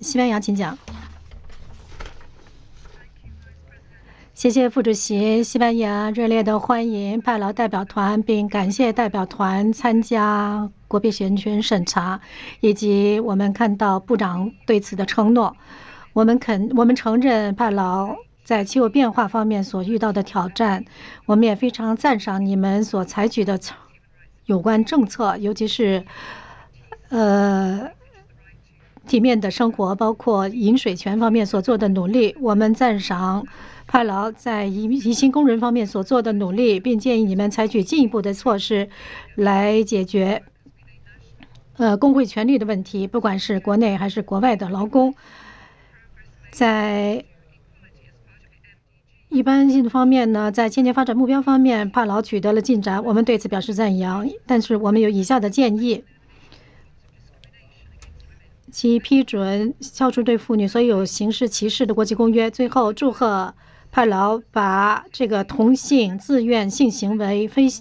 西班牙，请讲。谢谢副主席。西班牙热烈的欢迎派劳代表团，并感谢代表团参加国别选权审查，以及我们看到部长对此的承诺。我们承认派劳在气候变化方面所遇到的挑战，我们也非常赞赏你们所采取的有关政策，尤其是体面的生活，包括饮水权方面所做的努力。我们赞赏派劳在移民工人方面所做的努力，并建议你们采取进一步的措施来解决工会权利的问题，不管是国内还是国外的劳工。在一般性方面呢，在青年发展目标方面，帕劳取得了进展，我们对此表示赞扬。但是我们有以下的建议：其批准消除对妇女所有形式歧视的国际公约。最后，祝贺帕劳把这个同性自愿性行为非